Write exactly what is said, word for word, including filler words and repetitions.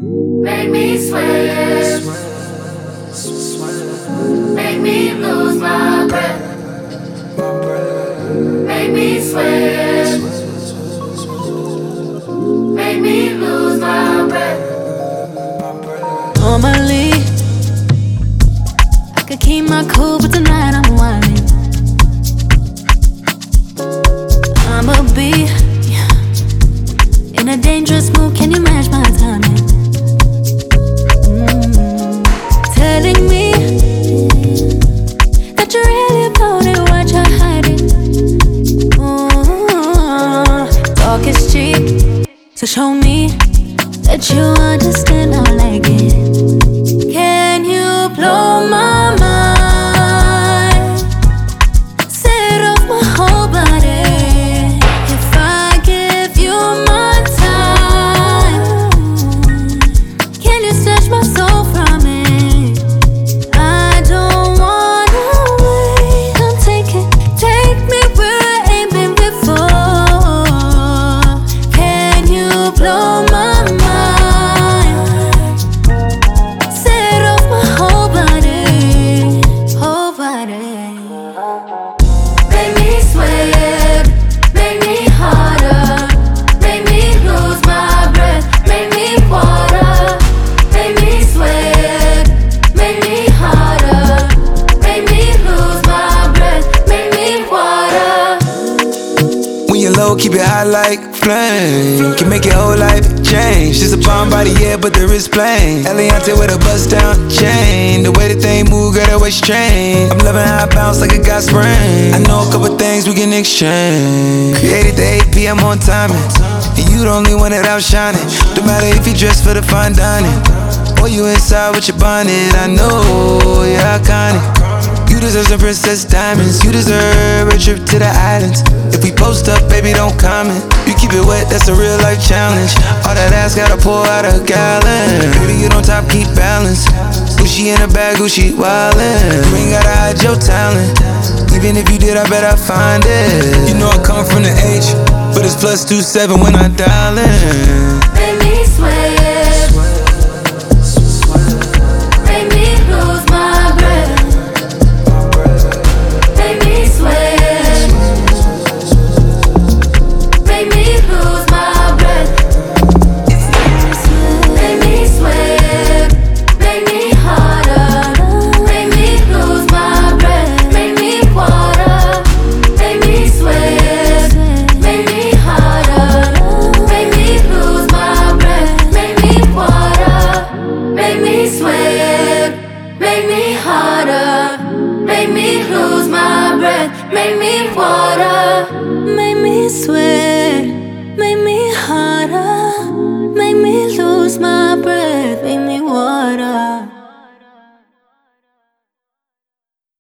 Make me sweat, make me lose my breath, make me sweat, make me lose my breath. Normally, I could keep my cool, but tonight I'm wildin'. I'ma be in a dangerous mood. Can you match my timing? Mm. Telling me that you're really about it, what you're hiding. Ooh. Talk is cheap, so show me that you understand I like it. Can you blow my mind? Set off my whole body. If I give you my time, can you snatch my soul from it? I don't wanna wait. Come take it, take me where I ain't been before. Can you blow my mind? Set off my whole body, whole body. Make me sweat, make me harder, make me lose my breath, make me water. Make me sweat, make me harder, make me lose my breath, make me water. When you're low, keep it high like flame. Can make your whole life change. She's a bomb body, yeah, but the wrist plain. Eliante with a bust down chain. The way that they move, girl, that way strange. I'm loving how I bounce like a got sprain. I know a couple things we can exchange. Created the eight p m on timing, and you the only one that outshining. No matter if you dress for the fine dining, or you inside with your bonnet. I know you're iconic. You deserve some princess diamonds. You deserve a trip to the islands. If we post up, baby, don't comment. You keep it wet, that's a real life challenge. All that ass gotta pour out a gallon. Baby, you don't top, keep balance. Gucci in a bag, Gucci wildin'. You ain't gotta hide your talent. Even if you did, I bet I find it. You know I come from the H, but it's plus two seven when I dial in. Make me sweat, make me lose my breath, make me sweat, make me lose my breath, make me sweat, make me harder, make me lose my breath, make me water. Make me sweat, make me harder, make me lose my breath, make me water. Make me sweat, make me harder, make me lose my breath, make me water. Make me sweat, make me